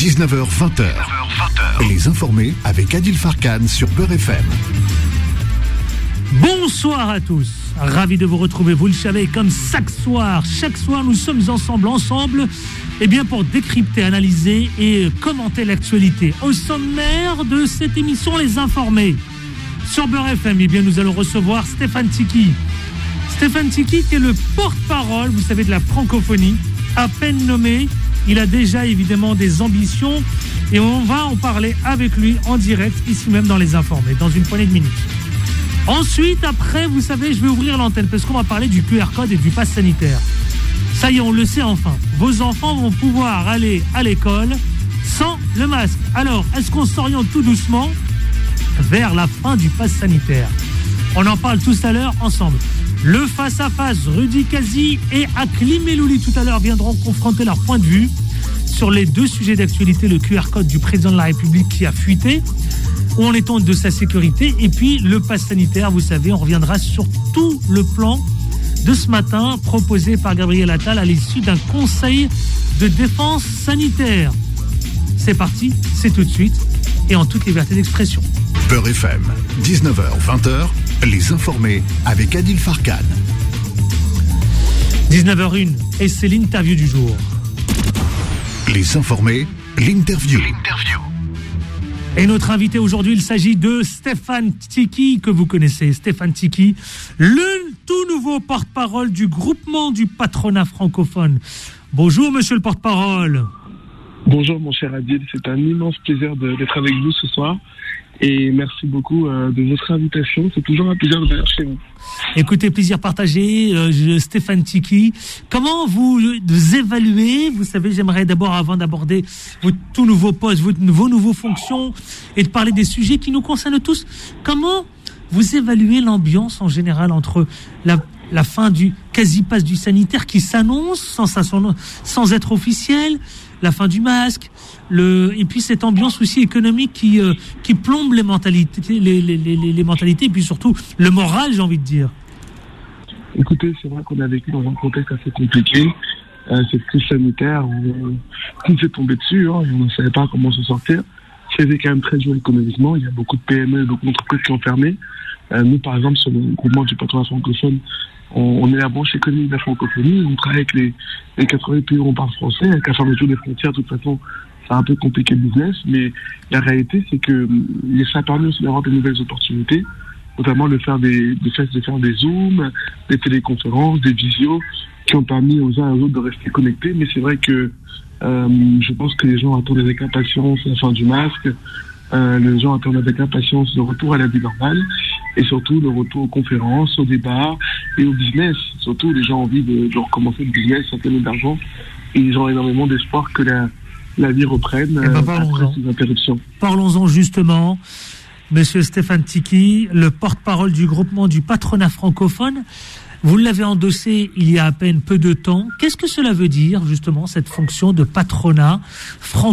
19h-20h. Les informés avec Adil Farkan sur Beurre FM. Bonsoir à tous. Ravi de vous retrouver, vous le savez, comme chaque soir nous sommes ensemble, pour décrypter, analyser et commenter l'actualité. Au sommaire de cette émission, les informés. Sur Beurre FM, nous allons recevoir Stéphane Tiki. Stéphane Tiki qui est le porte-parole, vous savez, de la francophonie, à peine nommé. Il a déjà évidemment des ambitions et on va en parler avec lui en direct, ici même dans les informés, dans une poignée de minutes. Ensuite, après, vous savez, je vais ouvrir l'antenne parce qu'on va parler du QR code et du pass sanitaire. Ça y est, on le sait enfin. Vos enfants vont pouvoir aller à l'école sans le masque. Alors, est-ce qu'on s'oriente tout doucement vers la fin du pass sanitaire? On en parle tout à l'heure ensemble. Le face-à-face, Rudy Kazi et Akli Melouli tout à l'heure viendront confronter leur point de vue sur les deux sujets d'actualité, le QR code du président de la République qui a fuité, où en est-on de sa sécurité, et puis le pass sanitaire, vous savez, on reviendra sur tout le plan de ce matin proposé par Gabriel Attal à l'issue d'un conseil de défense sanitaire. C'est parti, c'est tout de suite et en toute liberté d'expression. Beurre FM, 19h-20h, les informés avec Adil Farkan. 19h01 et c'est l'interview du jour. Les informés, l'interview. Et notre invité aujourd'hui, il s'agit de Stéphane Tiki, que vous connaissez. Stéphane Tiki, le tout nouveau porte-parole du groupement du patronat francophone. Bonjour, monsieur le porte-parole. Bonjour, mon cher Adil. C'est un immense plaisir d'être avec vous ce soir. Et merci beaucoup de votre invitation. C'est toujours un plaisir de venir chez vous. Écoutez, plaisir partagé. Stéphane Tiki, comment vous évaluez, vous savez, j'aimerais d'abord, avant d'aborder votre tout nouveau poste, vos nouveaux fonctions et de parler des sujets qui nous concernent tous, comment vous évaluez l'ambiance en général entre la fin du quasi-pass du sanitaire qui s'annonce sans être officiel, la fin du masque, et puis cette ambiance aussi économique qui plombe les mentalités, les mentalités, et puis surtout le moral, j'ai envie de dire. Écoutez, c'est vrai qu'on a vécu dans un contexte assez compliqué. Cette crise sanitaire, tout s'est tombé dessus, et on ne savait pas comment s'en sortir. C'était quand même très dur économiquement. Il y a beaucoup de PME, beaucoup d'entreprises qui ont fermé. Nous, par exemple, sur le groupement du patronat francophone, on est la branche économique de la francophonie. On travaille avec les 80 pays où on parle français. Avec la fermeture des frontières, de toute façon, ça a un peu compliqué le business. Mais la réalité, c'est que ça a permis aussi d'avoir de nouvelles opportunités, notamment de faire des Zooms, des téléconférences, des visios, qui ont permis aux uns et aux autres de rester connectés. Mais c'est vrai que je pense que les gens attendent avec impatience la fin du masque. Les gens attendent avec impatience le retour à la vie normale et surtout le retour aux conférences, aux débats et au business. Surtout, les gens ont envie de recommencer le business, ça fait d'argent et ils ont énormément d'espoir que la vie reprenne après ces interruptions. Parlons-en justement. Monsieur Stéphane Tiki, le porte-parole du groupement du patronat francophone, vous l'avez endossé il y a à peine peu de temps. Qu'est-ce que cela veut dire justement, cette fonction de patronat francophone ?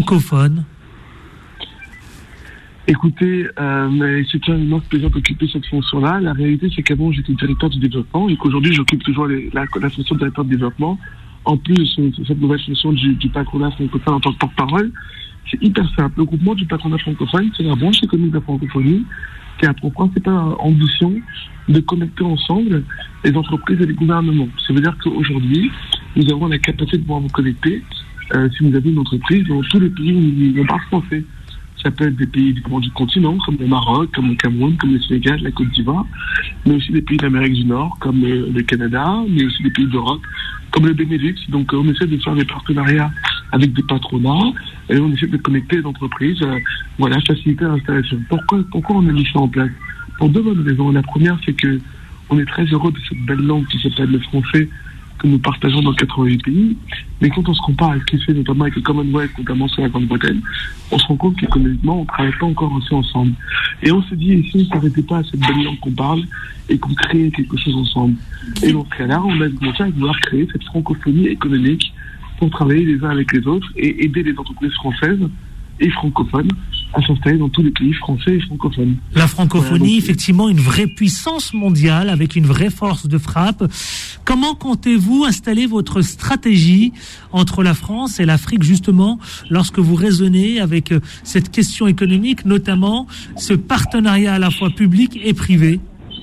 Écoutez, c'est un immense plaisir d'occuper cette fonction-là. La réalité, c'est qu'avant, j'étais directeur du développement et qu'aujourd'hui, j'occupe toujours la fonction de directeur de développement. En plus de cette nouvelle fonction du patronat francophone en tant que porte-parole, c'est hyper simple. Le groupement du patronat francophone, c'est la branche économique de la francophonie qui a pour principale ambition de connecter ensemble les entreprises et les gouvernements. Ça veut dire qu'aujourd'hui, nous avons la capacité de pouvoir vous connecter si vous avez une entreprise dans tous les pays où on parle français. Ça peut être des pays du continent, comme le Maroc, comme le Cameroun, comme le Sénégal, la Côte d'Ivoire, mais aussi des pays d'Amérique du Nord, comme le Canada, mais aussi des pays d'Europe, comme le Benelux. Donc on essaie de faire des partenariats avec des patronats, et on essaie de connecter les entreprises, faciliter l'installation. Pourquoi on a mis ça en place? Pour deux bonnes raisons. La première, c'est que on est très heureux de cette belle langue qui s'appelle le français, que nous partageons dans 88 pays, mais quand on se compare à ce qui se fait notamment avec le Commonwealth, notamment sur la Grande-Bretagne, on se rend compte qu'économiquement, on ne travaille pas encore aussi ensemble. Et on se dit, et si on ne s'arrêtait pas à cette belle langue qu'on parle, et qu'on crée quelque chose ensemble. Et dans ce cas-là, on a commencé à vouloir créer cette francophonie économique pour travailler les uns avec les autres et aider les entreprises françaises et francophones à s'installer dans tous les pays français et francophones. La francophonie, Voilà, donc, effectivement, une vraie puissance mondiale avec une vraie force de frappe. Comment comptez-vous installer votre stratégie entre la France et l'Afrique, justement, lorsque vous raisonnez avec cette question économique, notamment ce partenariat à la fois public et privé?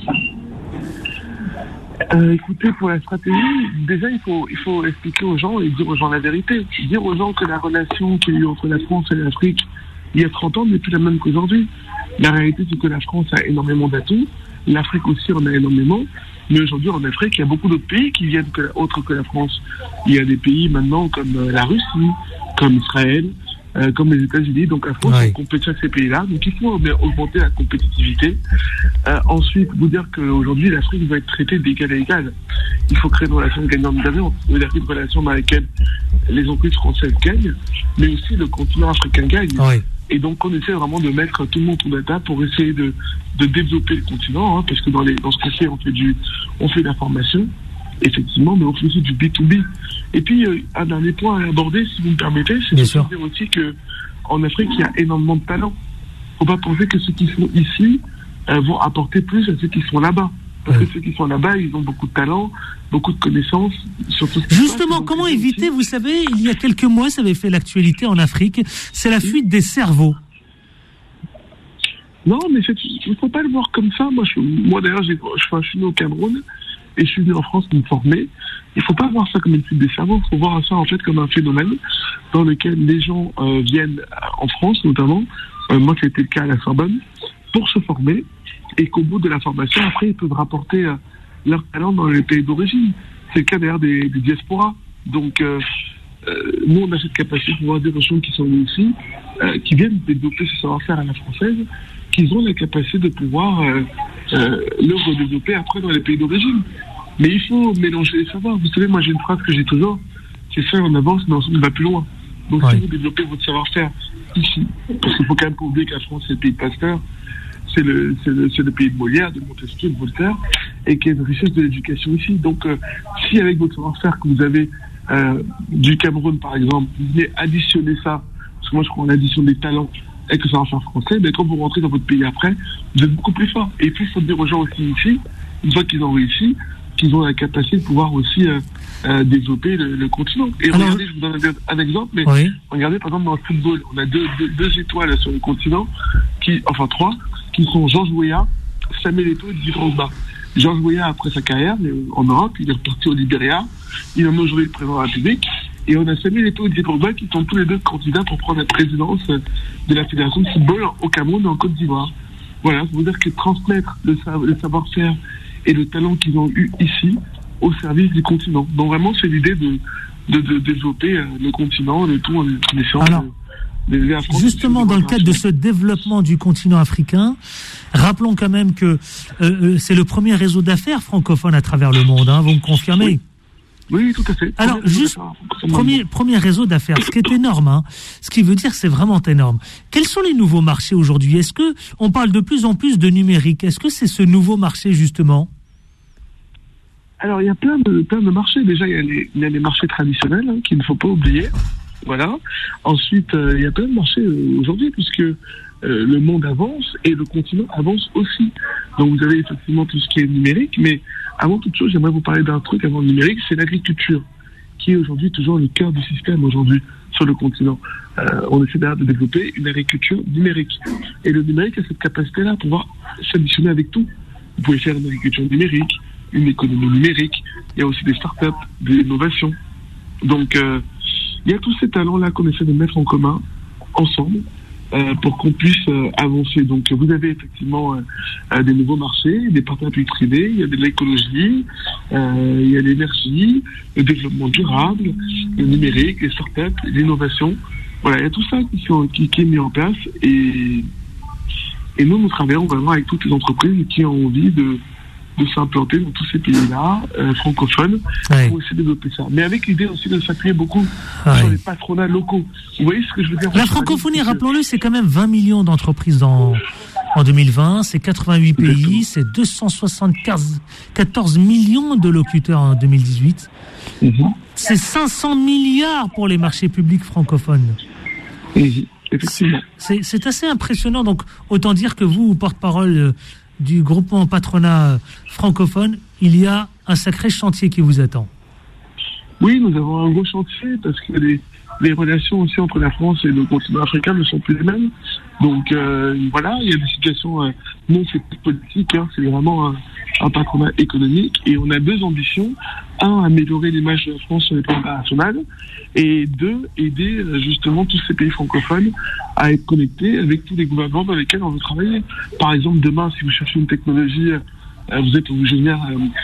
Écoutez, pour la stratégie, déjà il faut expliquer aux gens et dire aux gens la vérité. Dire aux gens que la relation qu'il y a eu entre la France et l'Afrique il y a 30 ans n'est plus la même qu'aujourd'hui. La réalité, c'est que la France a énormément d'atouts, l'Afrique aussi en a énormément, mais aujourd'hui en Afrique, il y a beaucoup d'autres pays qui viennent autres que la France. Il y a des pays maintenant comme la Russie, comme Israël, comme les États-Unis. Donc la France compétit avec ces pays-là. Donc il faut augmenter la compétitivité. Ensuite, vous dire qu'aujourd'hui l'Afrique va être traitée d'égal à égal. Il faut créer une relation gagnant-gagnant. C'est-à-dire une relation dans laquelle les entreprises françaises gagnent, mais aussi le continent africain gagne. Oui. Et donc on essaie vraiment de mettre tout le monde autour de la table pour essayer de développer le continent, parce que dans ce qu'on fait, on fait de la formation, effectivement, mais on fait aussi du B2B. Et puis un dernier point à aborder, si vous me permettez, c'est de dire aussi que en Afrique il y a énormément de talents. Faut pas penser que ceux qui sont ici vont apporter plus à ceux qui sont là-bas. Parce que ceux qui sont là-bas, ils ont beaucoup de talent, beaucoup de connaissances. Surtout justement, comment éviter, vous savez, il y a quelques mois, ça avait fait l'actualité en Afrique, c'est la fuite des cerveaux. Non, mais il ne faut pas le voir comme ça. Moi d'ailleurs, je suis né au Cameroun et je suis venu en France pour me former. Il ne faut pas voir ça comme une fuite des cerveaux. Il faut voir ça en fait comme un phénomène dans lequel les gens viennent en France, notamment. Moi, ça a été le cas à la Sorbonne, pour se former. Et qu'au bout de la formation, après, ils peuvent rapporter leur talent dans les pays d'origine. C'est le cas d'ailleurs des diasporas. Donc, nous, on a cette capacité de pouvoir dire aux gens qui sont venus ici, qui viennent développer ce savoir-faire à la française, qu'ils ont la capacité de pouvoir le redévelopper après dans les pays d'origine. Mais il faut mélanger les savoirs. Vous savez, moi, j'ai une phrase que j'ai toujours, c'est ça, on avance, mais ensuite on va plus loin. Donc, si vous développez votre savoir-faire ici, parce qu'il faut quand même pas oublier que la France, c'est le pays de Pasteur, c'est le pays de Molière, de Montesquieu, de Voltaire, et qu'il y a une richesse de l'éducation ici. Donc, si avec votre savoir-faire que vous avez du Cameroun, par exemple, vous venez additionner ça, parce que moi je crois en l'addition des talents avec le savoir-faire français, mais quand vous rentrez dans votre pays après, vous êtes beaucoup plus fort. Et puis, il faut dire aux gens aussi ici, une fois qu'ils ont réussi, qu'ils ont la capacité de pouvoir aussi développer le continent. Et alors, regardez, je vous donne un exemple, mais regardez par exemple dans le football, on a deux étoiles sur le continent, trois, qui sont Georges Weah, Samuel Eto'o et Didier Drogba. Georges Weah, après sa carrière en Europe, il est reparti au Libéria, il est aujourd'hui le président de la République, et on a Samuel Eto'o et Didier Drogba qui sont tous les deux candidats pour prendre la présidence de la Fédération de football au Cameroun et en Côte d'Ivoire. Voilà, ça veut dire que transmettre le savoir-faire et le talent qu'ils ont eu ici au service du continent. Donc vraiment, c'est l'idée de développer le continent, le tout en essayant justement, dans le cadre de ce développement du continent africain, rappelons quand même que c'est le premier réseau d'affaires francophone à travers le monde, vous me confirmez? Oui, tout à fait. Alors, juste, premier réseau d'affaires, ce qui est énorme, ce qui veut dire que c'est vraiment énorme. Quels sont les nouveaux marchés aujourd'hui? Est-ce que on parle de plus en plus de numérique? Est-ce que c'est ce nouveau marché, justement? Alors, il y a plein de marchés. Déjà, il y a les marchés traditionnels, qu'il ne faut pas oublier. Voilà. Ensuite, il y a plein de marchés aujourd'hui, puisque le monde avance et le continent avance aussi. Donc, vous avez effectivement tout ce qui est numérique, mais avant toute chose, j'aimerais vous parler d'un truc avant le numérique, c'est l'agriculture, qui est aujourd'hui toujours le cœur du système aujourd'hui sur le continent. On essaie d'ailleurs de développer une agriculture numérique. Et le numérique a cette capacité-là à pouvoir s'additionner avec tout. Vous pouvez faire une agriculture numérique, une économie numérique, il y a aussi des startups, des innovations. Donc, il y a tous ces talents-là qu'on essaie de mettre en commun, ensemble, pour qu'on puisse avancer. Donc, vous avez effectivement des nouveaux marchés, des partenariats privés, il y a de l'écologie, il y a l'énergie, le développement durable, le numérique, les startups, l'innovation. Voilà, il y a tout ça qui est mis en place. Et nous travaillons vraiment avec toutes les entreprises qui ont envie de s'implanter dans tous ces pays-là, francophones, pour aussi développer ça. Mais avec l'idée aussi de s'appuyer beaucoup sur les patronats locaux. Vous voyez ce que je veux dire? La francophonie, rappelons-le, c'est quand même 20 millions d'entreprises en 2020, c'est 88 pays, c'est 274 millions de locuteurs en 2018. C'est 500 milliards pour les marchés publics francophones. Effectivement. C'est assez impressionnant. Donc, autant dire que vous, porte-parole du groupement patronat francophone, il y a un sacré chantier qui vous attend. Oui, nous avons un gros chantier parce que les relations aussi entre la France et le continent africain ne sont plus les mêmes. Donc voilà, il y a des situations non, c'est plus politique, hein, c'est vraiment un patronat économique et on a deux ambitions. Un, améliorer l'image de la France sur les plans international et deux, aider justement tous ces pays francophones à être connectés avec tous les gouvernements dans lesquels on veut travailler. Par exemple, demain, si vous cherchez une technologie, vous êtes originaire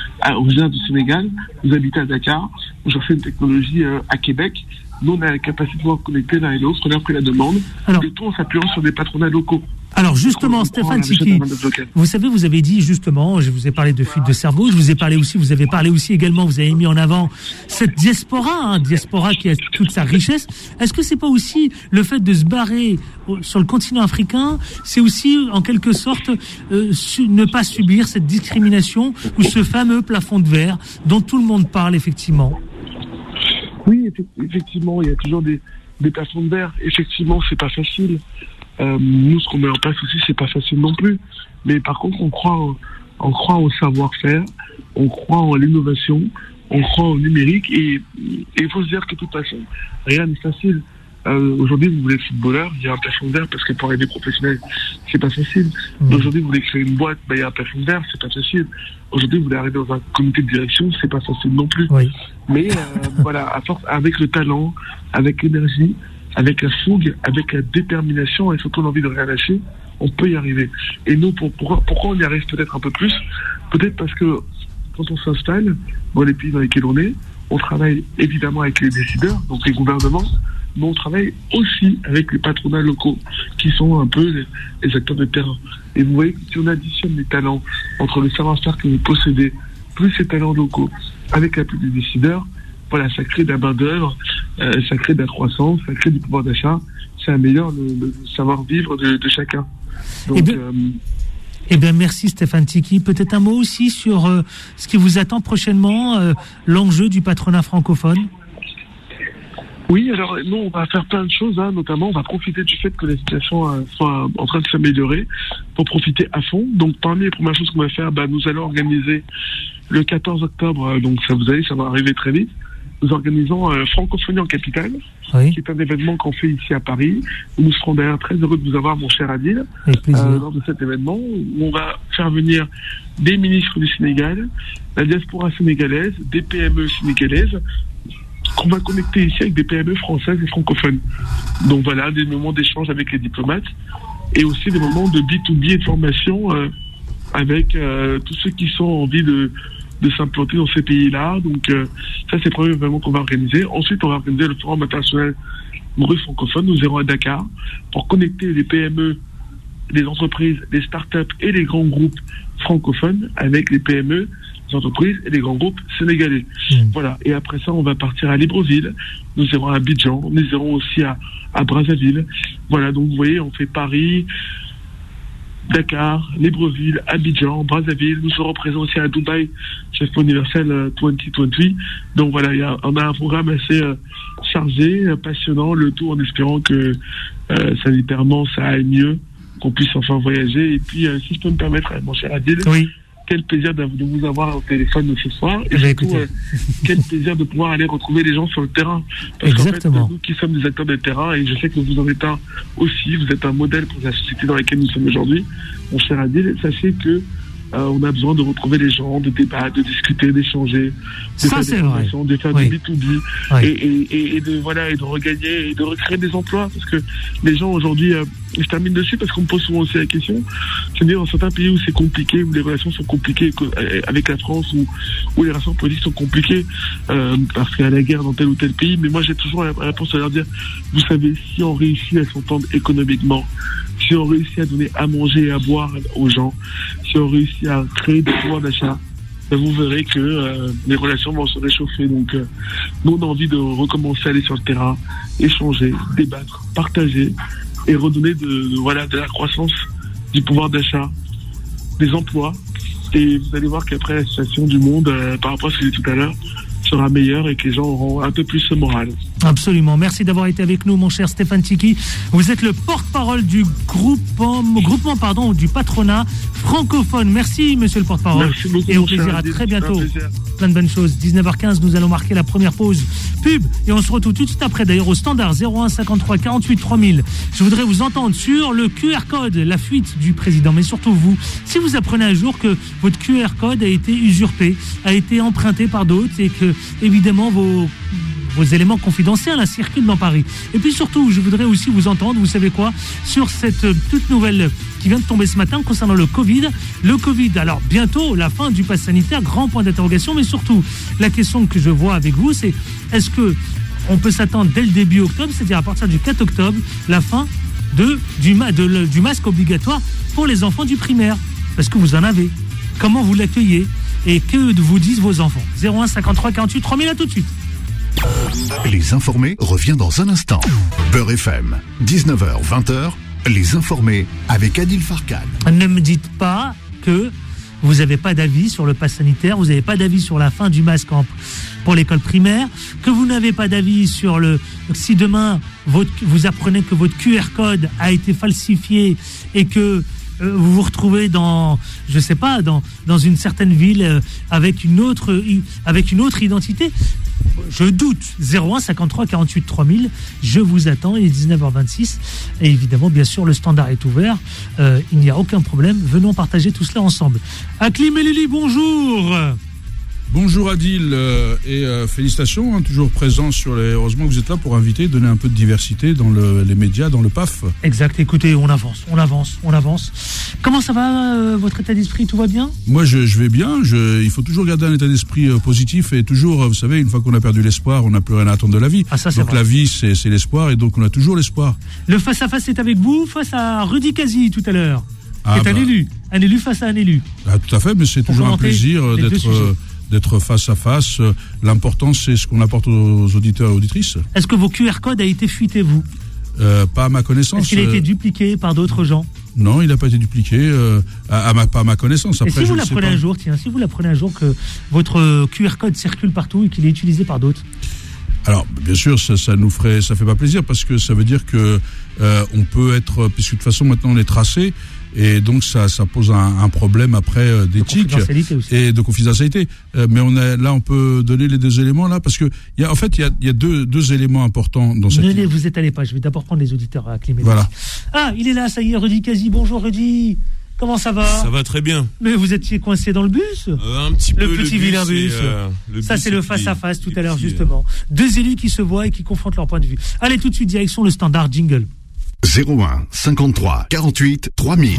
du Sénégal, vous habitez à Dakar, vous cherchez une technologie à Québec, nous on a la capacité de pouvoir connecter l'un et l'autre, on a pris la demande, le tout en s'appuyant sur des patronats locaux. Alors justement, Stéphane Tiki, vous savez, vous avez dit justement, je vous ai parlé de fuite de cerveau, vous avez parlé aussi également, vous avez mis en avant cette diaspora qui a toute sa richesse. Est-ce que c'est pas aussi le fait de se barrer sur le continent africain, c'est aussi en quelque sorte ne pas subir cette discrimination ou ce fameux plafond de verre dont tout le monde parle effectivement? Oui, effectivement, il y a toujours des plafonds de verre. Effectivement, c'est pas facile. Nous, ce qu'on met en place aussi, c'est pas facile non plus. Mais par contre, on croit au savoir-faire, on croit en l'innovation, on croit au numérique. Et il faut se dire que de toute façon, rien n'est facile. Aujourd'hui, vous voulez être footballeur, il y a un plafond de verre parce que pour arriver professionnel, c'est pas facile. Aujourd'hui, vous voulez créer une boîte, il y a un plafond de verre, c'est pas facile. Aujourd'hui, vous voulez arriver dans un comité de direction, c'est pas facile non plus. Oui. Mais voilà, à force, avec le talent, avec l'énergie, avec la fougue, avec la détermination et surtout l'envie de rien lâcher, on peut y arriver. Et nous, pourquoi on y arrive peut-être un peu plus? Peut-être parce que quand on s'installe dans les pays dans lesquels on travaille évidemment avec les décideurs, donc les gouvernements, mais on travaille aussi avec les patronats locaux qui sont un peu les acteurs de terrain. Et vous voyez que si on additionne les talents entre le savoir-faire que vous possédez, plus ces talents locaux, avec l'appui des décideurs, voilà, ça crée de la main-d'œuvre, ça crée de la croissance, ça crée du pouvoir d'achat, ça améliore le savoir-vivre de chacun. Donc, eh bien, merci Stéphane Tiki. Peut-être un mot aussi sur ce qui vous attend prochainement, l'enjeu du patronat francophone. Oui, alors nous, on va faire plein de choses, notamment on va profiter du fait que la situation soit en train de s'améliorer pour profiter à fond. Donc parmi les premières choses qu'on va faire, nous allons organiser le 14 octobre, donc ça va arriver très vite. Nous organisons Francophonie en capitale, qui est un événement qu'on fait ici à Paris. Nous serons d'ailleurs très heureux de vous avoir, mon cher Adil, lors de cet événement, où on va faire venir des ministres du Sénégal, la diaspora sénégalaise, des PME sénégalaises, qu'on va connecter ici avec des PME françaises et francophones. Donc voilà, des moments d'échange avec les diplomates et aussi des moments de B2B et de formation avec tous ceux qui sont en envie de s'implanter dans ces pays-là. Donc ça, c'est le premier événement qu'on va organiser. Ensuite, on va organiser le Forum international Maurice francophone. Nous irons à Dakar pour connecter les PME, les entreprises, les startups et les grands groupes francophones avec les PME, les entreprises et les grands groupes sénégalais. Voilà. Et après ça, on va partir à Libreville. Nous irons à Abidjan. Nous irons aussi à Brazzaville. Voilà. Donc, vous voyez, on fait Paris, Dakar, Libreville, Abidjan, Brazzaville. Nous serons présents aussi à Dubaï, Expo Universelle 2020. Donc voilà, on a un programme assez chargé, passionnant, le tout en espérant que sanitairement ça aille mieux, qu'on puisse enfin voyager. Et puis, si je peux me permettre, mon cher Adil, quel plaisir de vous avoir au téléphone ce soir. Et surtout, quel plaisir de pouvoir aller retrouver les gens sur le terrain. Parce qu'en fait, nous qui sommes des acteurs de terrain, et je sais que vous en êtes un aussi, vous êtes un modèle pour la société dans laquelle nous sommes aujourd'hui, mon cher Adil, sachez que on a besoin de retrouver les gens, de débattre, de discuter, d'échanger, de faire des formations, de faire du B2B, et de regagner et de recréer des emplois, parce que les gens aujourd'hui, je termine dessus parce qu'on me pose souvent aussi la question, c'est-à-dire dans certains pays où c'est compliqué, où les relations sont compliquées avec la France, où les relations politiques sont compliquées, parce qu'il y a la guerre dans tel ou tel pays, mais moi j'ai toujours la réponse à leur dire, vous savez, si on réussit à s'entendre économiquement, si on réussit à donner à manger et à boire aux gens, si on réussit à créer des pouvoirs d'achat, vous verrez que les relations vont se réchauffer. Donc, nous, on a envie de recommencer à aller sur le terrain, échanger, débattre, partager et redonner de la croissance, du pouvoir d'achat, des emplois. Et vous allez voir qu'après, la situation du monde, par rapport à ce que j'ai dit tout à l'heure, sera meilleure et que les gens auront un peu plus ce moral. Absolument. Merci d'avoir été avec nous, mon cher Stéphane Tchiki. Vous êtes le porte-parole du groupement du patronat francophone. Merci, monsieur le porte-parole. Merci beaucoup. Et au plaisir, à très bientôt. Plein de bonnes choses. 19h15, nous allons marquer la première pause pub. Et on se retrouve tout de suite après, d'ailleurs, au standard 01 53 48 3000. Je voudrais vous entendre sur le QR code, la fuite du président. Mais surtout vous, si vous apprenez un jour que votre QR code a été usurpé, a été emprunté par d'autres et que, évidemment, vos éléments confidentiels circulent dans Paris. Et puis surtout, je voudrais aussi vous entendre, vous savez quoi, sur cette toute nouvelle qui vient de tomber ce matin concernant le Covid. Le Covid, alors bientôt, la fin du pass sanitaire, grand point d'interrogation, mais surtout, la question que je vois avec vous, c'est est-ce que on peut s'attendre dès le début octobre, c'est-à-dire à partir du 4 octobre, la fin du masque obligatoire pour les enfants du primaire? Parce que vous en avez. Comment vous l'accueillez? Et que vous disent vos enfants? 01 53 48 3000, à tout de suite. Les informés revient dans un instant. Beurre FM, 19h, 20h, les informés avec Adil Farkan. Ne me dites pas que vous n'avez pas d'avis sur le pass sanitaire, vous n'avez pas d'avis sur la fin du masque pour l'école primaire, que vous n'avez pas d'avis sur si demain vous apprenez que votre QR code a été falsifié et que vous vous retrouvez dans une certaine ville avec une autre identité. Je doute. 01 53 48 3000. Je vous attends. Il est 19h26. Et évidemment, bien sûr, le standard est ouvert. Il n'y a aucun problème. Venons partager tout cela ensemble. Aklim et Lili, bonjour. Bonjour Adil et félicitations, toujours présent heureusement que vous êtes là pour inviter, donner un peu de diversité dans les médias, dans le PAF. Exact, écoutez, on avance. Comment ça va, votre état d'esprit, tout va bien? Moi je vais bien, il faut toujours garder un état d'esprit positif et toujours, vous savez, une fois qu'on a perdu l'espoir, on n'a plus rien à attendre de la vie. Ah, ça, donc vrai. La vie c'est l'espoir et donc on a toujours l'espoir. Le face-à-face est avec vous, face à Rudy Kazi tout à l'heure, qui est un élu face à un élu. Ah, tout à fait, mais c'est toujours un plaisir d'être face à face. L'important, c'est ce qu'on apporte aux auditeurs et auditrices. Est-ce que vos QR codes a été fuité, vous? Pas à ma connaissance. Est-ce qu'il a été dupliqué par d'autres gens? Non, il n'a pas été dupliqué, pas à ma connaissance. Après, et si vous l'apprenez un jour, que votre QR code circule partout et qu'il est utilisé par d'autres? Alors, bien sûr, ça fait pas plaisir parce que ça veut dire que on peut être, puisque de toute façon maintenant on est tracé. Et donc ça pose un problème après d'éthique et de confidentialité. Mais on peut donner les deux éléments là parce que il y a deux éléments importants dans cette. Ne vous étalez pas. Je vais d'abord prendre les auditeurs à Clément. Voilà. Ah, il est là, ça y est, Rudy Kazi. Bonjour Rudy. Comment ça va? Ça va très bien. Mais vous étiez coincé dans le bus? Un petit peu. Le petit vilain bus. Ça, c'est le face-à-face tout à l'heure, justement. Deux élus qui se voient et qui confrontent leur point de vue. Allez, tout de suite, direction le standard jingle. 01 53 48 3000.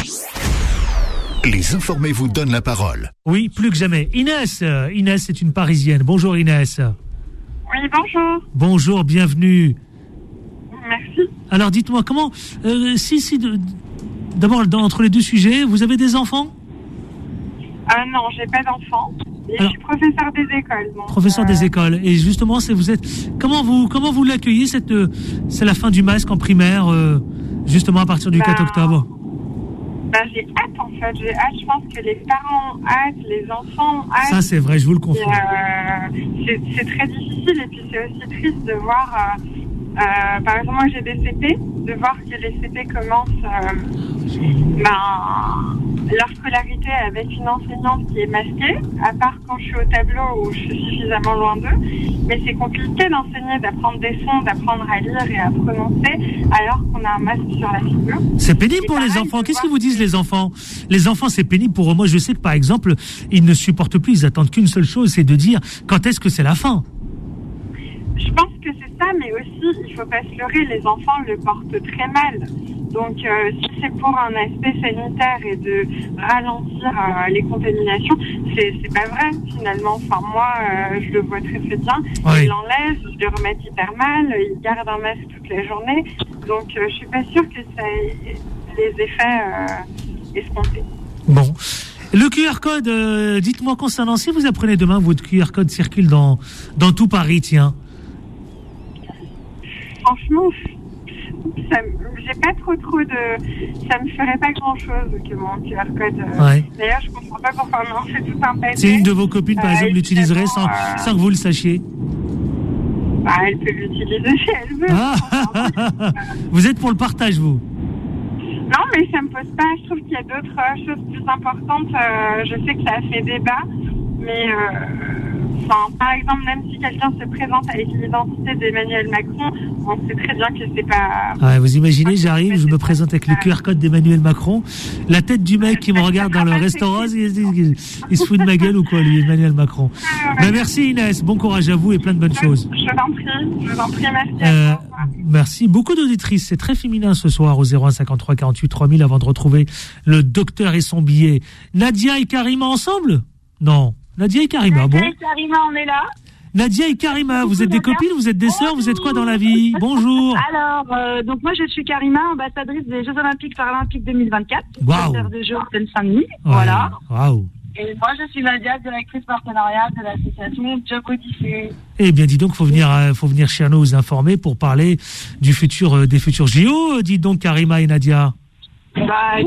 Les informés vous donnent la parole. Oui, plus que jamais. Inès est une Parisienne. Bonjour Inès. Oui, bonjour. Bonjour, bienvenue. Merci. Alors dites-moi, comment... d'abord, entre les deux sujets, vous avez des enfants? Non, j'ai pas d'enfants. Je suis professeur des écoles. Donc, professeur des écoles. Et justement, comment vous l'accueillez, c'est la fin du masque en primaire, justement à partir du 4 octobre? J'ai hâte en fait. J'ai hâte. Je pense que les parents ont hâte, les enfants ont hâte. Ça, c'est vrai, je vous le confirme. C'est très difficile et puis c'est aussi triste de voir... par exemple, moi j'ai des CP, de voir que les CP commencent leur scolarité avec une enseignante qui est masquée, à part quand je suis au tableau où je suis suffisamment loin d'eux. Mais c'est compliqué d'enseigner, d'apprendre des sons, d'apprendre à lire et à prononcer alors qu'on a un masque sur la figure. C'est pénible pour les enfants. Qu'est-ce qu'ils vous disent les enfants? Les enfants, c'est pénible pour eux. Moi, je sais que par exemple, ils ne supportent plus, ils attendent qu'une seule chose, c'est de dire quand est-ce que c'est la fin. Je pense que c'est ça, mais aussi, il ne faut pas se leurrer, les enfants le portent très mal. Donc, si c'est pour un aspect sanitaire et de ralentir les contaminations, c'est pas vrai, finalement. Enfin, moi, je le vois très très bien. Oui. Il l'enlève, je le remets hyper mal, il garde un masque toute la journée. Donc, je suis pas sûre que ça ait les effets escomptés. Bon. Le QR code, dites-moi concernant, si vous apprenez demain, votre QR code circule dans tout Paris, tiens. Franchement, j'ai pas trop de... Ça me ferait pas grand-chose que mon QR code... Ouais. D'ailleurs, je comprends pas pourquoi on en fait tout un paquet. Si une de vos copines, par exemple, l'utiliserait sans que vous le sachiez. Elle peut l'utiliser si elle veut. Vous êtes pour le partage, vous? Non, mais ça me pose pas. Je trouve qu'il y a d'autres choses plus importantes. Je sais que ça a fait débat, mais par exemple, même si quelqu'un se présente avec l'identité d'Emmanuel Macron, on sait très bien que c'est pas... vous imaginez, j'arrive, je me présente avec le QR code d'Emmanuel Macron, la tête du mec qui me regarde dans le restaurant, il se fout de ma gueule ou quoi, lui, Emmanuel Macron. Merci Inès, bon courage à vous et plein de bonnes choses. Je vous en prie, merci. Merci. Beaucoup d'auditrices, c'est très féminin ce soir au 01 53 48 3000 avant de retrouver le docteur et son billet. Nadia et Karima ensemble? Non. Nadia et Karima, bon. Nadia et Karima, on est là. Nadia et Karima, vous êtes des copines, vous êtes des sœurs, vous êtes quoi dans la vie? Bonjour. Alors, donc moi je suis Karima, ambassadrice des Jeux Olympiques Paralympiques 2024. Waouh. De Jeux Seine-Saint-Denis. Voilà. Waouh. Et moi je suis Nadia, directrice partenariat de l'association Job Odyssée. Eh bien, dis donc, faut venir chez nous vous informer pour parler du futur, des futurs JO. Dites donc, Karima et Nadia. Avec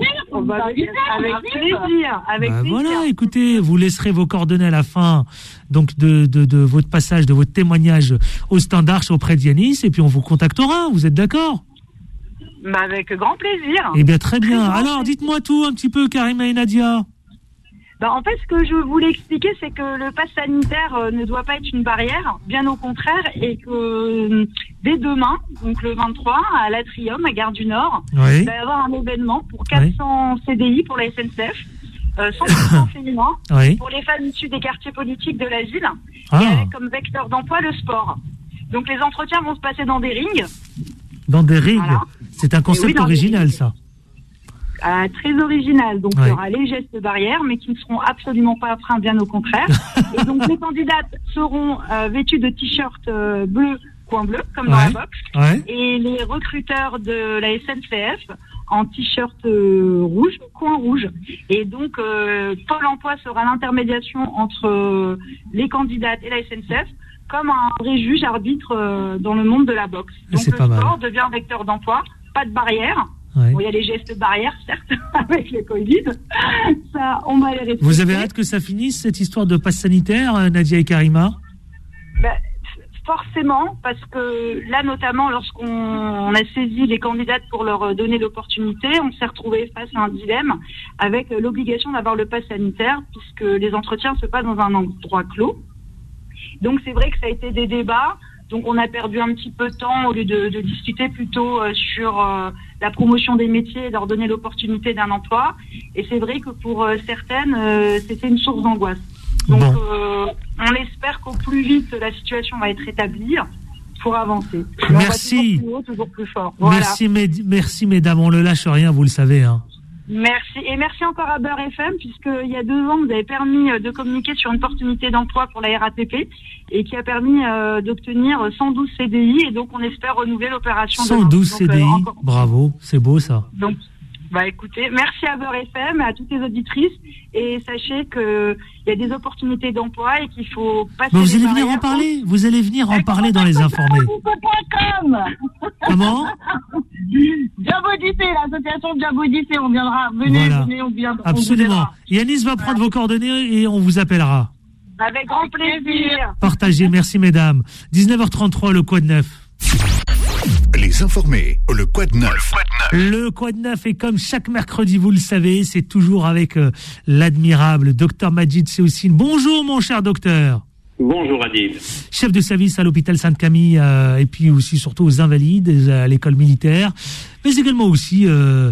plaisir. Voilà, écoutez, vous laisserez vos coordonnées à la fin donc de votre passage, de votre témoignage au standard auprès d'Yanis, et puis on vous contactera. Vous êtes d'accord? Avec grand plaisir. Eh bien, très bien. Alors, dites-moi tout un petit peu, Karima et Nadia. En fait, ce que je voulais expliquer, c'est que le pass sanitaire ne doit pas être une barrière, bien au contraire, et que dès demain, donc le 23, à l'Atrium, à Gare du Nord, il va y avoir un événement pour 400 CDI pour la SNCF, 100% féminin, pour les femmes issues des quartiers politiques de la ville, et avec comme vecteur d'emploi le sport. Donc les entretiens vont se passer dans des rings. Dans des rings, voilà. C'est un concept original, ça. Très original. Donc, il y aura les gestes barrières, mais qui ne seront absolument pas freins, bien au contraire. Et donc, les candidates seront vêtues de t-shirts bleu, coin bleu, comme dans la boxe. Et les recruteurs de la SNCF en t-shirt rouge, coin rouge. Et donc, Pôle emploi sera l'intermédiation entre les candidates et la SNCF, comme un vrai juge arbitre dans le monde de la boxe. Donc, le sport devient vecteur d'emploi, pas de barrière. Bon, il y a les gestes barrières, certes, avec le Covid. Ça, on va les respecter. Vous avez hâte que ça finisse, cette histoire de passe sanitaire, Nadia et Karima? Forcément, parce que là, notamment, lorsqu'on a saisi les candidates pour leur donner l'opportunité, on s'est retrouvé face à un dilemme avec l'obligation d'avoir le pass sanitaire, puisque les entretiens se passent dans un endroit clos. Donc, c'est vrai que ça a été des débats. Donc, on a perdu un petit peu de temps au lieu de discuter plutôt sur la promotion des métiers et leur donner l'opportunité d'un emploi. Et c'est vrai que pour certaines, c'était une source d'angoisse. Donc, on espère qu'au plus vite, la situation va être rétablie pour avancer. Et merci. On va toujours plus haut, toujours plus fort. Voilà. Merci, mesdames. On ne lâche rien, vous le savez, hein. Merci. Et merci encore à Beurre FM, puisqu'il y a 2 ans, vous avez permis de communiquer sur une opportunité d'emploi pour la RATP et qui a permis d'obtenir 112 CDI. Et donc, on espère renouveler l'opération. 112 CDI, bravo, c'est beau ça. Donc, écoutez, merci à Beurre FM, à toutes les auditrices. Et sachez qu'il y a des opportunités d'emploi et qu'il faut passer. Vous allez venir en parler. Vous allez venir en parler dans les informés. Comment? Job Odyssée, l'association Job Odyssée, on viendra. Venez, on viendra. Absolument. Yanis va prendre vos coordonnées et on vous appellera. Avec grand plaisir. Partagez, merci mesdames. 19h33, le Quad 9. Les informés, le Quad 9. Le Quad 9 est comme chaque mercredi, vous le savez, c'est toujours avec l'admirable Dr Majid Seoussine. Bonjour mon cher docteur. Bonjour Adib. Chef de service à l'hôpital Sainte-Camille et puis aussi surtout aux Invalides, à l'école militaire. Mais également aussi,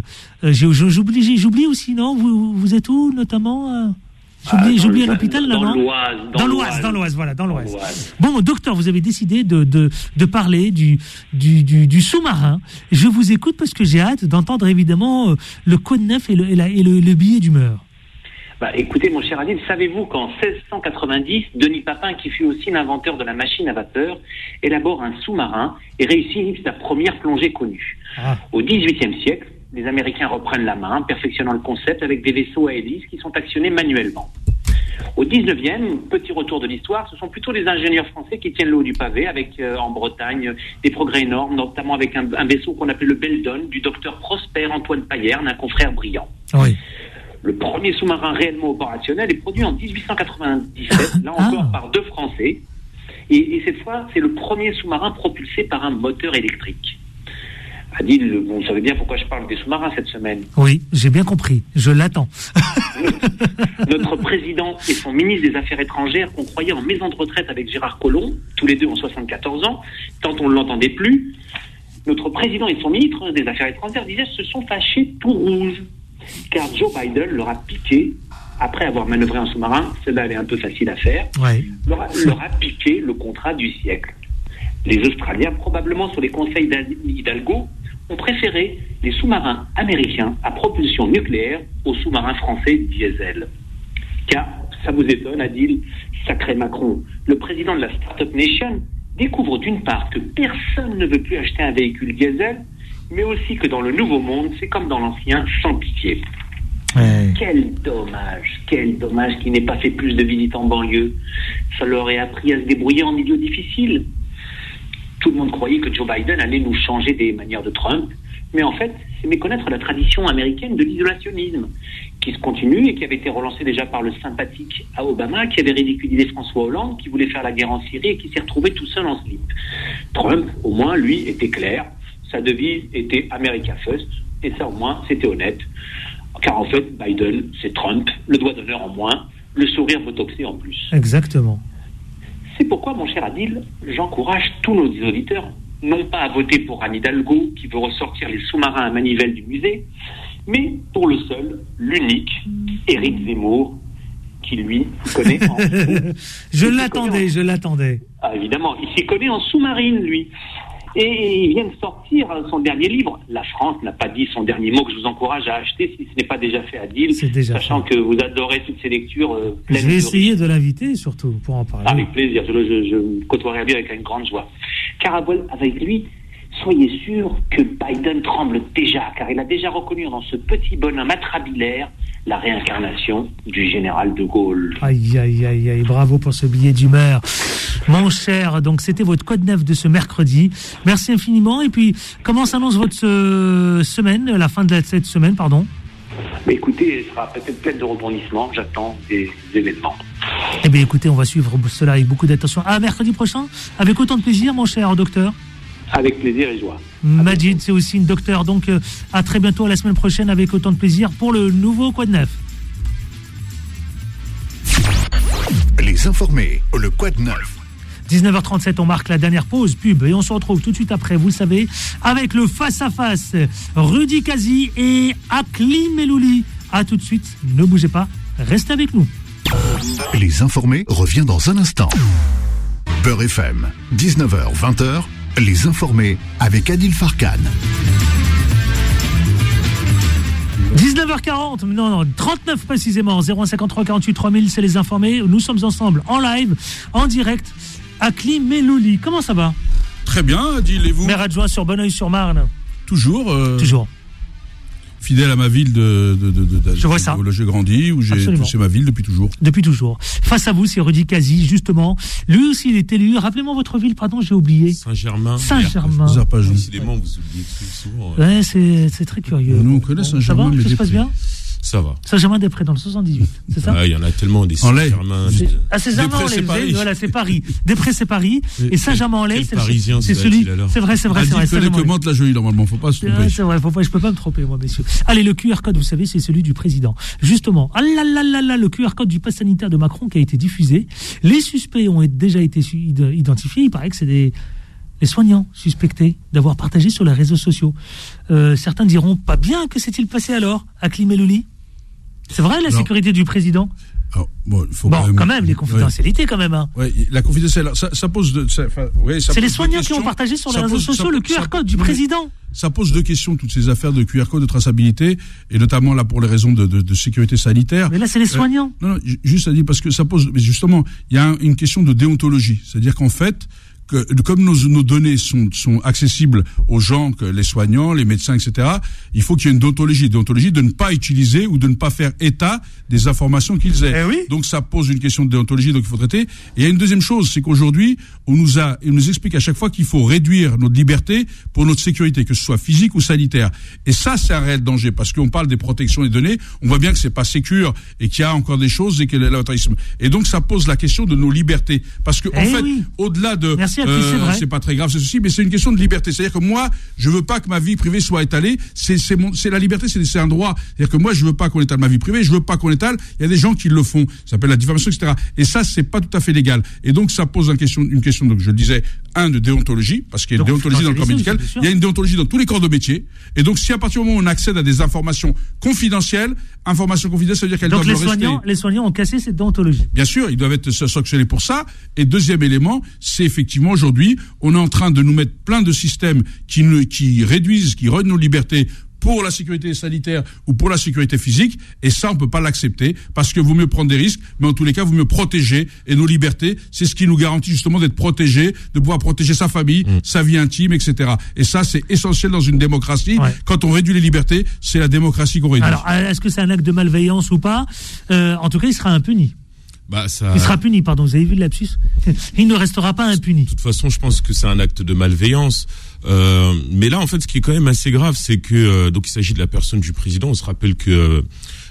j'oublie aussi, non? Vous êtes où notamment J'oublie à l'hôpital là, non? Dans l'Oise, voilà, dans l'Oise. Bon, docteur, vous avez décidé de parler du sous-marin. Je vous écoute parce que j'ai hâte d'entendre évidemment le code 9 et le billet d'humeur. Écoutez, mon cher Adil, savez-vous qu'en 1690, Denis Papin, qui fut aussi l'inventeur de la machine à vapeur, élabore un sous-marin et réussit sa première plongée connue. Au XVIIIe siècle, les Américains reprennent la main, perfectionnant le concept avec des vaisseaux à hélice qui sont actionnés manuellement. Au 19e, petit retour de l'histoire, ce sont plutôt les ingénieurs français qui tiennent le haut du pavé, avec en Bretagne des progrès énormes, notamment avec un vaisseau qu'on appelait le Beldon, du docteur Prosper Antoine Payerne, un confrère brillant. Oui. Le premier sous-marin réellement opérationnel est produit en 1897, là encore par 2 Français. Et cette fois, c'est le premier sous-marin propulsé par un moteur électrique. Adil, vous savez bien pourquoi je parle des sous-marins cette semaine. Oui, j'ai bien compris. Je l'attends. Notre président et son ministre des Affaires étrangères, qu'on croyait en maison de retraite avec Gérard Collomb, tous les deux ont 74 ans, tant on ne l'entendait plus, notre président et son ministre des Affaires étrangères disaient se sont fâchés tout rouges, car Joe Biden leur a piqué, après avoir manœuvré un sous-marin, celle-là elle est un peu facile à faire, leur a piqué le contrat du siècle. Les Australiens, probablement sur les conseils d'Hidalgo, ont préféré les sous-marins américains à propulsion nucléaire aux sous-marins français diesel. Car, ça vous étonne, Adil, sacré Macron, le président de la Startup Nation découvre d'une part que personne ne veut plus acheter un véhicule diesel, mais aussi que dans le nouveau monde, c'est comme dans l'ancien, sans pitié. Ouais. Quel dommage qu'il n'ait pas fait plus de visites en banlieue. Ça leur aurait appris à se débrouiller en milieu difficile. Tout le monde croyait que Joe Biden allait nous changer des manières de Trump, mais en fait, c'est méconnaître la tradition américaine de l'isolationnisme, qui se continue et qui avait été relancée déjà par le sympathique à Obama, qui avait ridiculisé François Hollande, qui voulait faire la guerre en Syrie et qui s'est retrouvé tout seul en slip. Trump, au moins, lui, était clair. Sa devise était America First, et ça, au moins, c'était honnête. Car en fait, Biden, c'est Trump, le doigt d'honneur en moins, le sourire botoxé en plus. Exactement. C'est pourquoi, mon cher Adil, j'encourage tous nos auditeurs, non pas à voter pour Anne Hidalgo, qui veut ressortir les sous-marins à manivelle du musée, mais pour le seul, l'unique, Éric Zemmour, qui, lui, s'y connaît en Je l'attendais. Ah, évidemment, il s'y connaît en sous-marine, lui. Et il vient de sortir son dernier livre. La France n'a pas dit son dernier mot, que je vous encourage à acheter si ce n'est pas déjà fait, Adil. Sachant que vous adorez toutes ces lectures. Je vais essayer de l'inviter, surtout, pour en parler. Avec plaisir. Je me côtoierai bien avec une grande joie. Car avec lui, soyez sûr que Biden tremble déjà, car il a déjà reconnu dans ce petit bonhomme atrabilaire la réincarnation du général de Gaulle. Aïe, bravo pour ce billet d'humeur. Mon cher, donc c'était votre code 9 de ce mercredi. Merci infiniment. Et puis, comment s'annonce votre semaine, la fin de cette semaine, pardon? Mais écoutez, elle sera peut-être pleine de rebondissements. J'attends des événements. Eh bien, écoutez, on va suivre cela avec beaucoup d'attention. À mercredi prochain, avec autant de plaisir, mon cher docteur. Avec plaisir et joie. Majid, c'est aussi une docteure. Donc, à très bientôt, la semaine prochaine, avec autant de plaisir pour le nouveau Quad 9. Les informés, le Quad 9. 19h37, on marque la dernière pause pub et on se retrouve tout de suite après, vous le savez, avec le face-à-face Rudy Kazi et Akli Melouli. A tout de suite, ne bougez pas, restez avec nous. Les informés revient dans un instant. Beurre FM, 19h, 20h, les informés avec Adil Farkan. 19h40, non, 39 précisément, 0153 48 3000, c'est les informés. Nous sommes ensemble en live, en direct. Akli Melouli, comment ça va? Très bien, Adil, et vous? Maire adjoint sur Bonneuil-sur-Marne. Toujours. Toujours. Fidèle à ma ville je vois ça. Où j'ai grandi, où c'est ma ville depuis toujours. Depuis toujours. Face à vous, c'est Rudy Kazi, justement. Lui aussi, il est élu. Rappelez-moi votre ville, pardon, j'ai oublié. Saint-Germain. Décidément, vous oubliez souvent. Ouais, c'est très curieux. Nous, on connaît Saint-Germain, mais ça se passe bien? Ça va. Saint-Germain-des-Prés dans le 78, c'est ça? Il y en a tellement des Saint-Germain. Saint-Germain-en-Laye, c'est Paris. Voilà, c'est Paris. Des-Prés, c'est Paris. Et Saint-Germain-en-Laye, c'est celui. C'est vrai. Il connaît que Mantes-la-Jolie, normalement. Faut pas se tromper. C'est vrai, je peux pas me tromper, moi, messieurs. Allez, le QR code, vous savez, c'est celui du président. Justement, le QR code du pass sanitaire de Macron qui a été diffusé. Les suspects ont déjà été identifiés. Il paraît que c'est les soignants suspectés d'avoir partagé sur les réseaux sociaux. Certains diront, pas bien, que s'est-il passé alors, Akli Melouli? C'est vrai, la sécurité du président? Alors, faut quand même, les confidentialités, quand même. Hein. Oui, la confidentialité, ça pose c'est les soignants qui ont partagé sur les réseaux sociaux le QR code du président. Ça pose deux questions, toutes ces affaires de QR code, de traçabilité, et notamment là pour les raisons de sécurité sanitaire. Mais là, c'est les soignants. Non, juste à dire, parce que ça pose, mais justement, il y a une question de déontologie. C'est-à-dire qu'en fait, comme nos données sont accessibles aux gens, que les soignants, les médecins, etc., il faut qu'il y ait une déontologie de ne pas utiliser ou de ne pas faire état des informations qu'ils aient. Oui. Donc ça pose une question de déontologie, donc il faut traiter. Et il y a une deuxième chose, c'est qu'aujourd'hui, on nous explique à chaque fois qu'il faut réduire notre liberté pour notre sécurité, que ce soit physique ou sanitaire. Et ça, c'est un réel danger, parce qu'on parle des protections des données, on voit bien que c'est pas sécure et qu'il y a encore des choses et qu'il y a l'autorisme. Et donc ça pose la question de nos libertés, parce que en fait, au-delà de c'est pas très grave, c'est ceci, mais c'est une question de liberté. C'est-à-dire que moi, je veux pas que ma vie privée soit étalée. C'est la liberté, c'est un droit. C'est-à-dire que moi, je veux pas qu'on étale ma vie privée, je veux pas qu'on étale. Il y a des gens qui le font. Ça s'appelle la diffamation, etc. Et ça, c'est pas tout à fait légal. Et donc, ça pose une question, donc je le disais, de déontologie, parce qu'il y a une déontologie dans le corps médical. Il y a une déontologie dans tous les corps de métier. Et donc, si à partir du moment où on accède à des informations confidentielles, ça veut dire qu'elles doivent le respecter. Donc, les soignants ont cassé cette déontologie. Bien sûr, ils doivent être sanctionnés pour ça. Et deuxième élément, c'est effectivement aujourd'hui, on est en train de nous mettre plein de systèmes qui réduisent, qui redonnent nos libertés pour la sécurité sanitaire ou pour la sécurité physique, et ça, on peut pas l'accepter, parce que vaut mieux prendre des risques, mais en tous les cas, vaut mieux protéger, et nos libertés, c'est ce qui nous garantit justement d'être protégés, de pouvoir protéger sa famille, sa vie intime, etc. Et ça, c'est essentiel dans une démocratie. Ouais. Quand on réduit les libertés, c'est la démocratie qu'on réduit. Alors, est-ce que c'est un acte de malveillance ou pas? En tout cas, il sera impuni. Il sera puni, pardon, vous avez vu le lapsus? Il ne restera pas impuni. De toute façon, je pense que c'est un acte de malveillance. Mais là, en fait, ce qui est quand même assez grave, c'est que donc il s'agit de la personne du président. On se rappelle que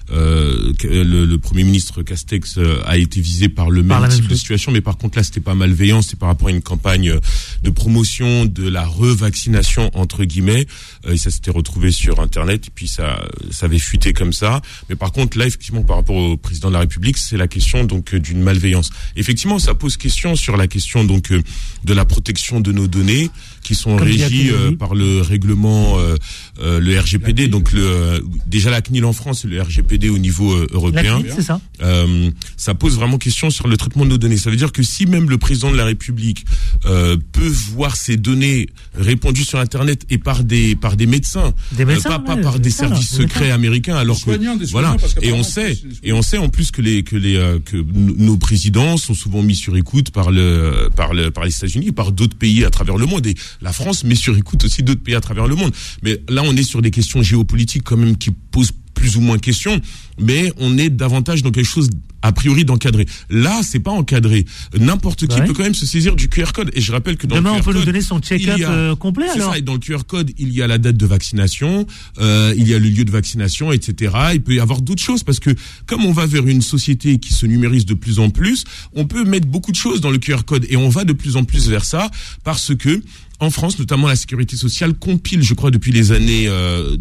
le Premier ministre Castex a été visé par le même type de situation, mais par contre là c'était pas malveillant, c'était par rapport à une campagne de promotion de la revaccination entre guillemets, et ça s'était retrouvé sur internet et puis ça avait fuité comme ça. Mais par contre là effectivement par rapport au président de la République, c'est la question donc d'une malveillance. Effectivement, ça pose question sur la question donc de la protection de nos données qui sont régies par le règlement le RGPD, donc déjà la CNIL en France et le RGPD au niveau européen. CNIL, c'est ça. Ça pose vraiment question sur le traitement de nos données. Ça veut dire que si même le président de la République peut voir ces données répandues sur Internet et par des médecins, pas par des services secrets américains, alors que voilà. Et on sait en plus que nos présidents sont souvent mis sur écoute par les États-Unis, par d'autres pays à travers le monde. Et la France met sur écoute aussi d'autres pays à travers le monde. Mais là, on est sur des questions géopolitiques quand même qui posent plus ou moins question, mais on est davantage dans quelque chose a priori d'encadré. Là, c'est pas encadré. N'importe qui peut quand même se saisir du QR code. Et je rappelle que dans demain, le QR on peut code, nous donner son check-up complet. C'est alors. ça. Et dans le QR code, il y a la date de vaccination, il y a le lieu de vaccination, etc. Il peut y avoir d'autres choses parce que comme on va vers une société qui se numérise de plus en plus, on peut mettre beaucoup de choses dans le QR code et on va de plus en plus vers ça parce que en France, notamment la sécurité sociale compile, je crois, depuis les années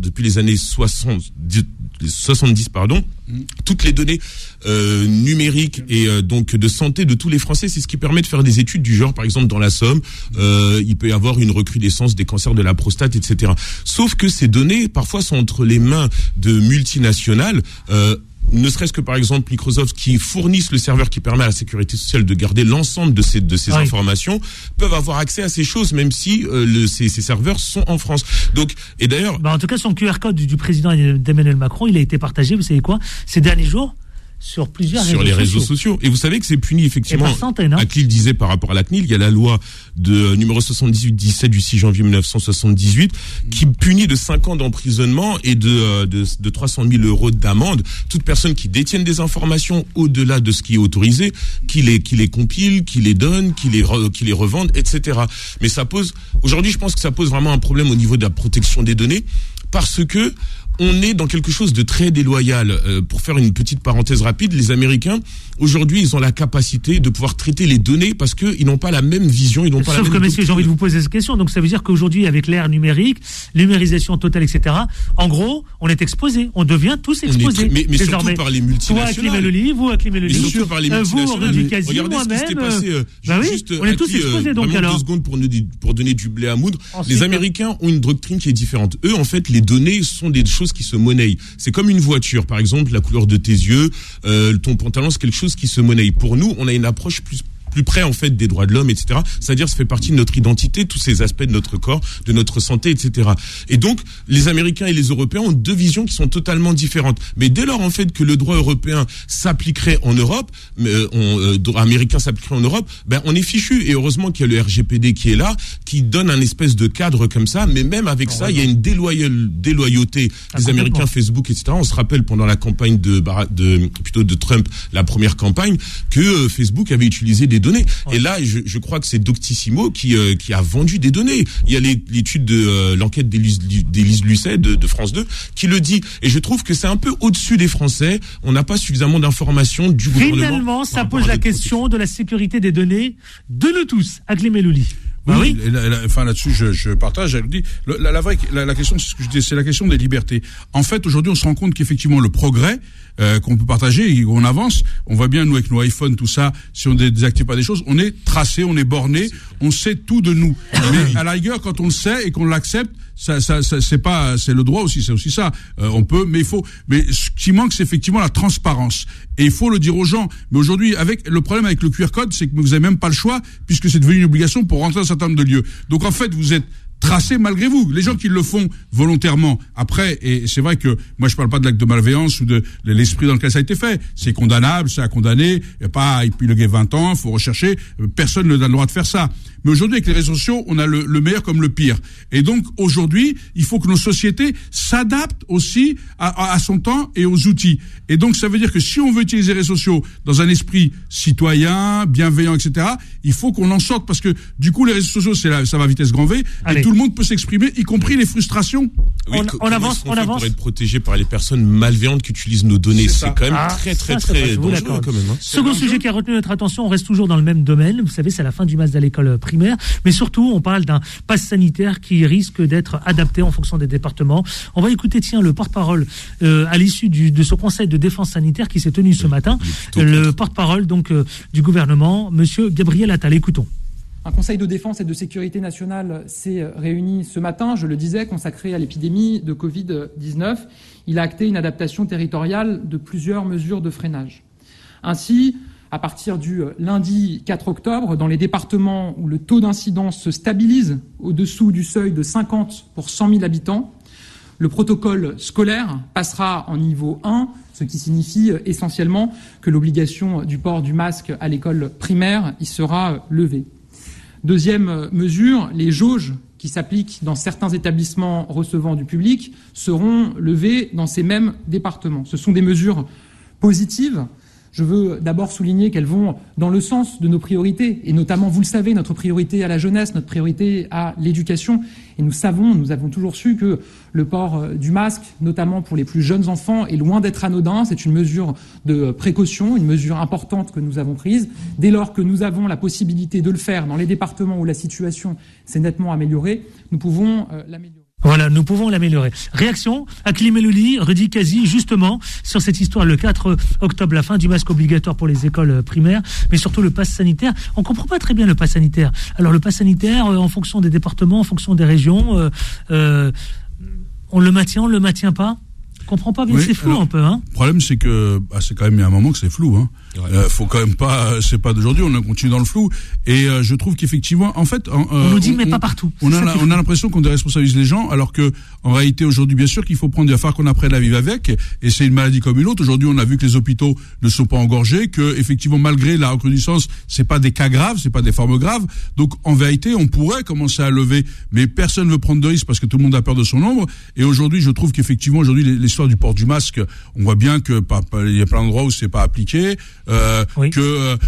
70, toutes les données numériques et donc de santé de tous les Français. C'est ce qui permet de faire des études du genre, par exemple dans la Somme, il peut y avoir une recrudescence des cancers de la prostate, etc. Sauf que ces données, parfois, sont entre les mains de multinationales. Ne serait-ce que par exemple Microsoft qui fournissent le serveur qui permet à la sécurité sociale de garder l'ensemble de ces informations, peuvent avoir accès à ces choses même si ces serveurs sont en France. Donc et d'ailleurs, en tout cas son QR code du président d'Emmanuel Macron, il a été partagé, vous savez quoi, ces derniers jours sur les réseaux sociaux. Et vous savez que c'est puni effectivement. Aklil disait par rapport à la CNIL, il y a la loi de numéro 78-17 du 6 janvier 1978 qui punit de 5 ans d'emprisonnement et de 300 000 euros d'amende toute personne qui détienne des informations au-delà de ce qui est autorisé, qui les compile, qui les donne, qui les revende, etc. Mais aujourd'hui, je pense que ça pose vraiment un problème au niveau de la protection des données parce que on est dans quelque chose de très déloyal. Pour faire une petite parenthèse rapide, les Américains, aujourd'hui, ils ont la capacité de pouvoir traiter les données parce qu'ils n'ont pas la même vision, ils n'ont pas la même... Sauf que, messieurs, j'ai envie de vous poser cette question. Donc, ça veut dire qu'aujourd'hui, avec l'ère numérique, numérisation totale, etc., en gros, on est exposés. On devient tous exposés. Mais surtout par les multinationales. Toi, Aklim Eloli, vous, Aklim Eloli. Mais surtout par les multinationales. Vous, Quasi, regardez ce qui s'était passé. On est tous exposés, donc, alors. 2 secondes pour donner du blé à moudre. Les Américains ont une doctrine qui est différente. Eux, en fait, les données sont des choses qui se monnaient. C'est comme une voiture, par exemple, la couleur de tes yeux, ton pantalon, c'est quelque chose qui se monnaie. Pour nous, on a une approche plus plus près en fait des droits de l'homme, etc. C'est-à-dire, ça fait partie de notre identité, tous ces aspects de notre corps, de notre santé, etc. Et donc, les Américains et les Européens ont deux visions qui sont totalement différentes. Mais dès lors en fait que le droit européen s'appliquerait en Europe, droit américain s'appliquerait en Europe, ben on est fichu. Et heureusement qu'il y a le RGPD qui est là, qui donne un espèce de cadre comme ça. Mais même avec ça, il y a une déloyauté des Américains, Facebook, etc. On se rappelle pendant la campagne de Trump, la première campagne, que Facebook avait utilisé des données. Et là, je crois que c'est Doctissimo qui a vendu des données. Il y a l'étude de l'enquête d'Élise Lucet de France 2 qui le dit. Et je trouve que c'est un peu au-dessus des Français. On n'a pas suffisamment d'informations du gouvernement. Finalement, ça pose la question de la sécurité des données de nous tous. Agli Melouli. Oui. Enfin là-dessus, je partage. Elle dit la question, c'est ce que je dis, c'est la question des libertés. En fait, aujourd'hui, on se rend compte qu'effectivement, le progrès qu'on peut partager, et on avance. On voit bien nous avec nos iPhones, tout ça. Si on ne désactive pas des choses, on est tracé, on est borné, on sait tout de nous. Mais à la rigueur, quand on le sait et qu'on l'accepte, ça c'est le droit aussi, c'est aussi ça. On peut, mais ce qui manque, c'est effectivement la transparence. Et il faut le dire aux gens. Mais aujourd'hui, le problème avec le QR code, c'est que vous avez même pas le choix, puisque c'est devenu une obligation pour rentrer dans un certain nombre de lieux. Donc en fait, vous êtes tracé malgré vous. Les gens qui le font volontairement, après, et c'est vrai que moi je parle pas de l'acte de malveillance ou de l'esprit dans lequel ça a été fait. C'est condamnable, c'est à condamner. Il n'y a pas à épiloguer 20 ans, faut rechercher. Personne ne donne le droit de faire ça. Mais aujourd'hui, avec les réseaux sociaux, on a le meilleur comme le pire. Et donc, aujourd'hui, il faut que nos sociétés s'adaptent aussi à son temps et aux outils. Et donc, ça veut dire que si on veut utiliser les réseaux sociaux dans un esprit citoyen, bienveillant, etc., il faut qu'on en sorte parce que, du coup, les réseaux sociaux, ça va à vitesse grand V. Allez. Et tout le monde peut s'exprimer, y compris les frustrations. Oui, on avance. Pour être protégé par les personnes malveillantes qui utilisent nos données. C'est quand même très dangereux quand même. Second sujet qui a retenu notre attention, on reste toujours dans le même domaine. Vous savez, c'est la fin du masque à l'école primaire. Mais surtout, on parle d'un pass sanitaire qui risque d'être adapté en fonction des départements. On va écouter, le porte-parole à l'issue de ce conseil de défense sanitaire qui s'est tenu ce matin. Le porte-parole donc du gouvernement, monsieur Gabriel Attal. Écoutons. Un conseil de défense et de sécurité nationale s'est réuni ce matin, je le disais, consacré à l'épidémie de Covid-19. Il a acté une adaptation territoriale de plusieurs mesures de freinage. Ainsi, à partir du lundi 4 octobre, dans les départements où le taux d'incidence se stabilise au-dessous du seuil de 50 pour 100 000 habitants, le protocole scolaire passera en niveau 1, ce qui signifie essentiellement que l'obligation du port du masque à l'école primaire y sera levée. Deuxième mesure, les jauges qui s'appliquent dans certains établissements recevant du public seront levées dans ces mêmes départements. Ce sont des mesures positives. Je veux d'abord souligner qu'elles vont dans le sens de nos priorités, et notamment, vous le savez, notre priorité à la jeunesse, notre priorité à l'éducation. Et nous avons toujours su que le port du masque, notamment pour les plus jeunes enfants, est loin d'être anodin. C'est une mesure de précaution, une mesure importante que nous avons prise. Dès lors que nous avons la possibilité de le faire dans les départements où la situation s'est nettement améliorée, nous pouvons l'améliorer. Voilà, nous pouvons l'améliorer. Réaction à Agli Melouli, Rudy Kazi, justement, sur cette histoire, le 4 octobre, la fin du masque obligatoire pour les écoles primaires, mais surtout le pass sanitaire. On comprend pas très bien le pass sanitaire. Alors, le pass sanitaire, en fonction des départements, en fonction des régions, on le maintient pas? On comprend pas bien, oui, c'est flou un peu, hein. Le problème, c'est que, c'est quand même, il y a un moment que c'est flou, hein. Ouais. Faut quand même pas, c'est pas d'aujourd'hui, on continue dans le flou. Et je trouve qu'effectivement, en fait, on nous dit mais pas partout. On a l'impression qu'on déresponsabilise les gens, alors que en réalité aujourd'hui, bien sûr qu'il faut prendre, il va falloir qu'on apprenne à vivre avec. Et c'est une maladie comme une autre. Aujourd'hui, on a vu que les hôpitaux ne sont pas engorgés, que effectivement, malgré la recrudescence, c'est pas des cas graves, c'est pas des formes graves. Donc en vérité, on pourrait commencer à lever, mais personne ne veut prendre de risques parce que tout le monde a peur de son ombre. Et aujourd'hui, je trouve qu'effectivement, aujourd'hui, l'histoire du port du masque, on voit bien que il y a plein d'endroits où c'est pas appliqué. Oui. Que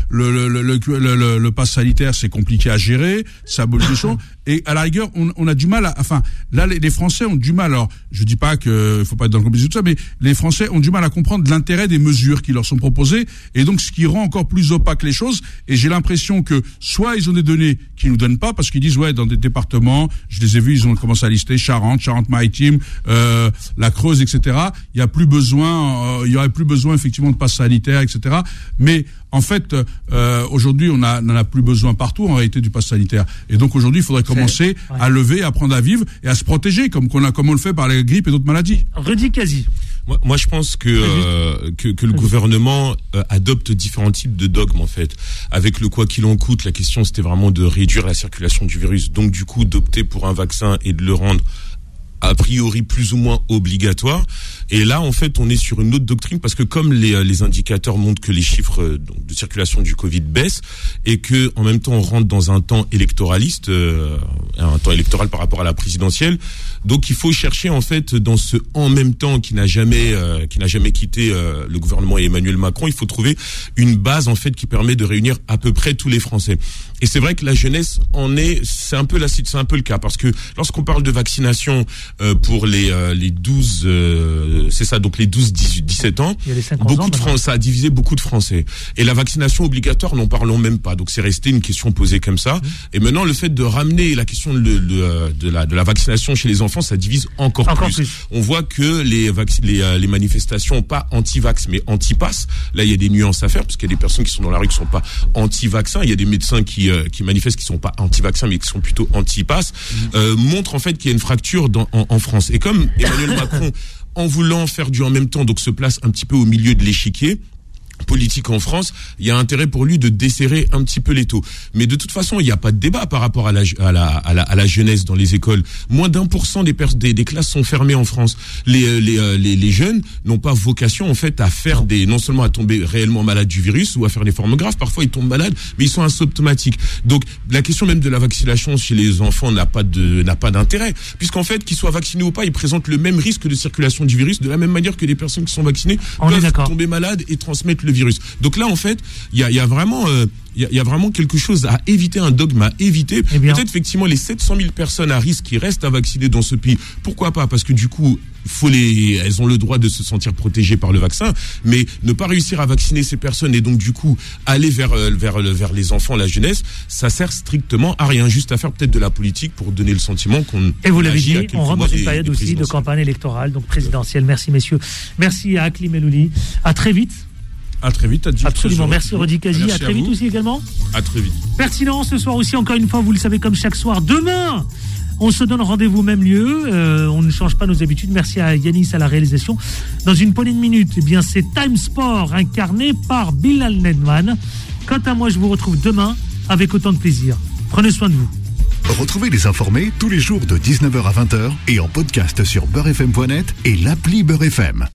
le pass sanitaire c'est compliqué à gérer, ça bouge les choses. Et à la rigueur, on a du mal là les Français ont du mal. Alors, je dis pas que faut pas être dans le compétition tout ça, mais les Français ont du mal à comprendre l'intérêt des mesures qui leur sont proposées, et donc ce qui rend encore plus opaque les choses. Et j'ai l'impression que soit ils ont des données qu'ils nous donnent pas, parce qu'ils disent dans des départements, je les ai vus, ils ont commencé à lister Charente-Maritime, la Creuse, etc. Il y aurait plus besoin effectivement de pass sanitaire, etc. Mais en fait, aujourd'hui, on n'en a plus besoin partout, en réalité, du pass sanitaire. Et donc, aujourd'hui, il faudrait commencer à lever, à apprendre à vivre et à se protéger, comme on le fait par la grippe et d'autres maladies. Rudy Kazi. Moi, je pense que le gouvernement adopte différents types de dogmes, en fait. Avec le quoi qu'il en coûte, la question, c'était vraiment de réduire la circulation du virus. Donc, du coup, d'opter pour un vaccin et de le rendre a priori plus ou moins obligatoire. Et là, en fait, on est sur une autre doctrine parce que comme les indicateurs montrent que les chiffres de circulation du Covid baissent et que en même temps on rentre dans un temps électoraliste, un temps électoral par rapport à la présidentielle. Donc il faut chercher en fait dans ce en même temps qui n'a jamais quitté le gouvernement et Emmanuel Macron, il faut trouver une base en fait qui permet de réunir à peu près tous les Français. Et c'est vrai que la jeunesse c'est un peu le cas parce que lorsqu'on parle de vaccination pour les 12 c'est ça, donc les 12-17 ans, beaucoup de Français, ça a divisé beaucoup de Français. Et la vaccination obligatoire, n'en parlons même pas. Donc c'est resté une question posée comme ça. Et maintenant, le fait de ramener la question de la vaccination chez les enfants, ça divise encore plus. On voit que les manifestations, pas anti-vax, mais anti-pass, là il y a des nuances à faire, parce qu'il y a des personnes qui sont dans la rue qui sont pas anti-vaccin, il y a des médecins qui manifestent qui sont pas anti-vaccin, mais qui sont plutôt anti-pass, montre en fait qu'il y a une fracture en France. Et comme Emmanuel Macron, en voulant faire du en même temps, donc se place un petit peu au milieu de l'échiquier politique en France, il y a intérêt pour lui de desserrer un petit peu les taux. Mais de toute façon, il n'y a pas de débat par rapport à la jeunesse dans les écoles. Moins d'1% des classes sont fermées en France. Les jeunes n'ont pas vocation en fait à faire non seulement à tomber réellement malades du virus ou à faire des formes graves. Parfois ils tombent malades, mais ils sont asymptomatiques. Donc la question même de la vaccination chez les enfants n'a pas d'intérêt, puisqu'en fait qu'ils soient vaccinés ou pas, ils présentent le même risque de circulation du virus de la même manière que les personnes qui sont vaccinées peuvent tomber malades et transmettre le virus. Donc là, en fait, il y a vraiment quelque chose à éviter, un dogme à éviter. Peut-être effectivement les 700 000 personnes à risque qui restent à vacciner dans ce pays. Pourquoi pas? Parce que du coup, elles ont le droit de se sentir protégées par le vaccin, mais ne pas réussir à vacciner ces personnes et donc du coup aller vers les enfants, la jeunesse, ça sert strictement à rien, juste à faire peut-être de la politique pour donner le sentiment qu'on. Et vous l'avez dit, on rentre dans une période aussi de campagne électorale, donc présidentielle. Merci messieurs, merci à Akli Melouli. À très vite. À très vite, Adji. Absolument, merci Rodi Kaji. À très vite aussi également. À très vite. Pertinent ce soir aussi, encore une fois, vous le savez, comme chaque soir. Demain, on se donne rendez-vous même lieu. On ne change pas nos habitudes. Merci à Yanis à la réalisation. Dans une poignée de minutes, eh bien, c'est Time Sport incarné par Bilal Nedman. Quant à moi, je vous retrouve demain avec autant de plaisir. Prenez soin de vous. Retrouvez les informés tous les jours de 19h à 20h et en podcast sur beurrefm.net et l'appli Beurre FM.